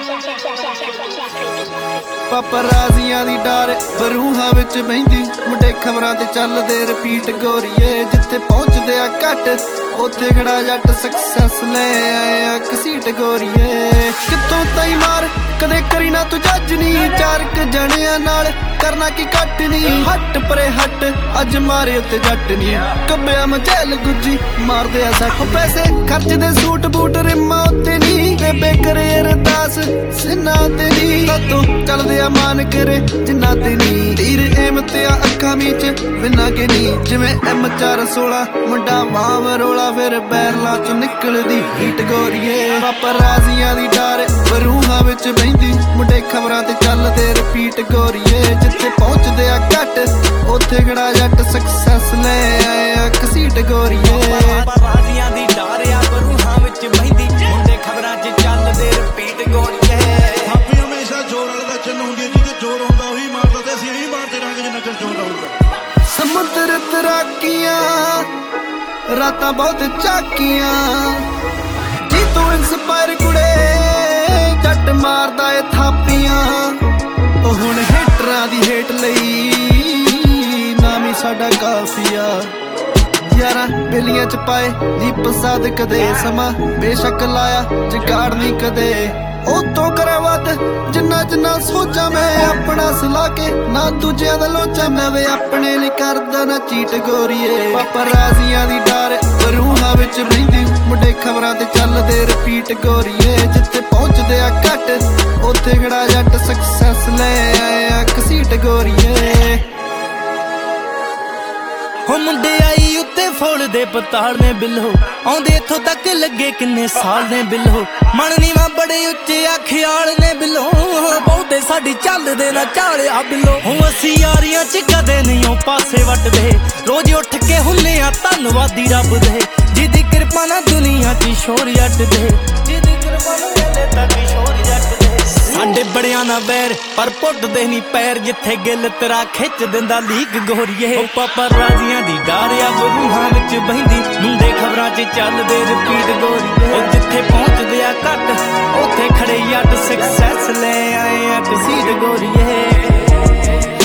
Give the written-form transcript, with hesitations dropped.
ਪਾਪਰਾਜ਼ੀਆਂ ਦੀ ਡਾਰ ਬਰੂਹਾਂ ਵਿੱਚ ਬਹਿੰਦੀ ਮੁੰਡੇ ਖਬਰਾਂ ਤੇ ਚੱਲਦੇ ਰਿਪੀਟ ਗੋਰੀਏ ਜਿੱਥੇ ਪਹੁੰਚਦੇ ਆ ਘੱਟ ਉੱਥੇ ਖੜਾ ਜੱਟ ਸਕਸੈਸ ਲੈ ਆਇਆ ਕਸੀਟ ਗੋਰੀਏ ਕਿੱਥੋਂ ਤਾਈ ਮਾਰ ਕਦੇ ਕਰੀ ਨਾ ਤੂੰ ਜੱਜ ਨਹੀਂ ਚਾਰ ਕ ਜਣਿਆਂ ਨਾਲ ਕਰਨਾ ਕੀ ਘੱਟ ਨਹੀਂ ਹੱਟ ਪਰੇ ਹੱਟ ਅੱਜ ਮਾਰੇ ਉੱਤੇ ਜੱਟ ਨਹੀਂ ਕੱਬਿਆ ਮਚੈਲ ਗੁੱਜੀ ਮਾਰਦੇ ਆ ਸੱਟ ਪੈਸੇ ਖਰਚਦੇ ਸੂਟ ਬੂਟ ਰਿਮਾਂ ਉੱਤੇ ਨਹੀਂ ਬੇਬੇ ਕਰੇ ਅਰਦਾਸ ਸਿੰਨਾ ਤੇ ਨਹੀਂ ਤੂੰ ਚੱਲਦੇ ਆ ਮਾਨ ਕਰੇ ਜਿੰਨਾ ਤੇ ਨਹੀਂ ਤੀਰ ਏਮ ਤੇ ਆ ਅੱਖਾਂ ਵਿੱਚ ਵਿਨਾ ਕੇ ਨਹੀਂ ਜਿਵੇਂ M416 ਮੁੰਡਾ ਮਾਮ ਰੋਲਾ ਫਿਰ ਬੈਰਲਾਂ ਚੋਂ ਨਿਕਲਦੀ ਹੀਟ ਗੋਰੀਏ ਪਾਪਰਾਜ਼ੀਆਂ ਦੀ ਡਾਰ ਬਰੂਹਾਂ ਵਿੱਚ ਬਹਿੰਦੀ ਮੁੰਡੇ ਖਬਰਾਂ ਤੇ ਚੱਲਦੇ ਰਿਪੀਟ ਗੋਰੀਏ ਜਿੱਥੇ ਪਹੁੰਚਦੇ ਆ ਘੱਟ ਉੱਥੇ ਖੜਾ ਜੱਟ ਸਕਸੈਸ ਲੈ ਆਇਆ ਕਸੀਟ ਗੋਰੀਏ ਪਾਪਰਾਜ਼ੀਆਂ ਦੀ ਡਾਰ ਆ ਬਰੂਹਾਂ ਵਿੱਚ ਬਹਿੰਦੀ ਮੁੰਡੇ ਖਬਰਾਂ 'ਚ ਚੱਲਦੇ ਰਿਪੀਟ ਗੋਰੀਏ ਆਪੇ ਹਮੇਸ਼ਾ ਜ਼ੋਰ ਵਾਲੇ ਦਾ ਚੰਨ ਹੁੰਦੀ ਜਿਹਦੇ ਜ਼ੋਰ ਹੁੰਦਾ ਉਹੀ ਮਾਰਦਾ ਤੇ ਅਸੀਂ ਇਹੀ ਮਾਰਦੇ ਰਹਾਂਗੇ ਜਿੰਨਾ ਚਿਰ ਜ਼ੋਰ ਹੁੰਦਾ ਸਮੁੰਦਰ ਤਰਾਕੀਆਂ ਰਾਤਾਂ ਬਹੁਤ ਝਾਕੀਆਂ ਜੀ ਤੂੰ ਇੰਸਪਾਇਰ ਕੁੜੇ ਜੱਟ ਮਾਰਦਾ ਏ ਥਾਪੀਆਂ ਉਹ ਹੁਣ ਹੇਟਰਾਂ ਦੀ ਹੇਟ ਲਈ ਨਾਮ ਹੀ ਸਾਡਾ ਕਾਫੀਆ ਯਾਰਾਂ ਬੇਲੀਆਂ ਚ ਪਾਏ ਦੀਪ ਸਾਦ ਕਦੇ ਸਮਾਂ ਬੇਸ਼ੱਕ ਲਾਇਆ ਜਗਾੜ ਨਹੀਂ ਕਦੇ ਉਹ ਤੋਂ ਕਰਾਂ ਵੱਧ ਜਿੰਨਾ ਜਿੰਨਾ ਸੋਚਾਂ ਮੈਂ ਆਪਣਾ ਸਲਾ ਕੇ ਨਾ ਦੂਜਿਆਂ ਦਾ ਲੋਚਾ ਮੈਂ ਵੇ ਆਪਣੇ ਲਈ ਕਰਦਾ ਨਾ ਚੀਟ ਗੋਰੀਏ ਪਾਪਰਾਜ਼ੀਆਂ ਦੀ ਡਾਰ ਬਰੂਹਾਂ ਵਿੱਚ ਬਹਿੰਦੀ ਮੁੰਡੇ ਖਬਰਾਂ ਤੇ ਚੱਲਦੇ ਰਿਪੀਟ ਗੋਰੀਏ ਜਿੱਥੇ ਪਹੁੰਚਦੇ ਆ ਘੱਟ ਉੱਥੇ ਖੜਾ ਜੱਟ ਸਕਸੈਸ ਲੈ ਆਇਆ ਕਸੀਟ ਗੋਰੀਏ ਹੋ ਮੁੰਡੇ ਆਈ ਉੱਤੇ ਫੁੱਲ ਦੇ ਪਤਾਲ ਨੇ ਬਿੱਲੋ ਆਉਂਦੇ ਇੱਥੋਂ ਤੱਕ ਲੱਗੇ ਕਿੰਨੇ ਸਾਲ ਨੇ ਬਿੱਲੋ ਮਨ ਨੀਵਾਂ ਬੜੇ ਉੱਚੇ ਆ ਖਿਆਲ ਨੇ ਬਿੱਲੋ ਬਹੁਤੇ ਸਾਡੀ ਚੱਲਦੇ ਨਾ ਝਾਲਿਆ ਬਿੱਲੋ ਹੁਣ ਅਸੀਂ ਯਾਰੀਆਂ 'ਚ ਕਦੇ ਨਹੀਂ ਉਹ ਪਾਸੇ ਵੱਟਦੇ ਰੋਜ਼ ਉੱਠ ਕੇ ਹੁੰਨੇ ਆ ਧੰਨਵਾਦੀ ਰੱਬ ਦੇ ਜਿਹਦੀ ਕਿਰਪਾ ਨਾਲ ਦੁਨੀਆ 'ਚ ਸ਼ੋਰ ਜੱਟਦੇ ਜਿਹਦੀ ਕਿਰਪਾ ਨਾਲ ਵੇਲੇ ਤੱਕ ਸ਼ੋਰ ਜੱਟਦੇ ਸਾਡੇ ਬੜਿਆਂ ਨਾ ਬੈਰ ਪਰ ਪੁੱਟਦੇ ਨਹੀਂ ਪੈਰ ਜਿੱਥੇ ਗਿੱਲ ਤੇਰਾ ਖਿੱਚ ਦਿੰਦਾ ਲੀਕ ਗੋਰੀਏ ਪਾਪਰਾਜ਼ੀਆਂ ਦੀ ਡਾਰ ਆ ਬਰੂਹਾਂ ਵਿੱਚ ਬਹਿੰਦੀ ਮੁੰਡੇ ਖਬਰਾਂ 'ਚ ਚੱਲਦੇ ਰਿਪੀਟ ਗੋਰੀਏ ਜਿੱਥੇ ਪਹੁੰਚਦੇ ਆ ਘੱਟ ਉੱਥੇ ਖੜੇ ਜੱਟ ਸਕਸੈਸ ਲੈ ਆਏ ਆ ਕਸੀਟ ਗੋਰੀਏ